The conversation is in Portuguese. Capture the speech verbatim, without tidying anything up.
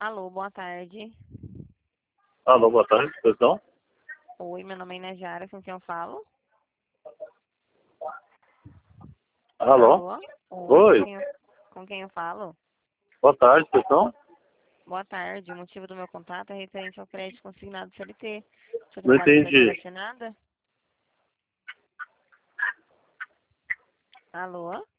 Alô, boa tarde. Alô, boa tarde, perdão. Oi, meu nome é Inajara, com quem eu falo? Alô? Alô? Oi, com Oi, quem eu, com quem eu falo? boa tarde, perdão. Boa tarde. O motivo do meu contato é referente ao crédito consignado C L T. O senhor Não recorda de já ter entendi. assinado? Alô?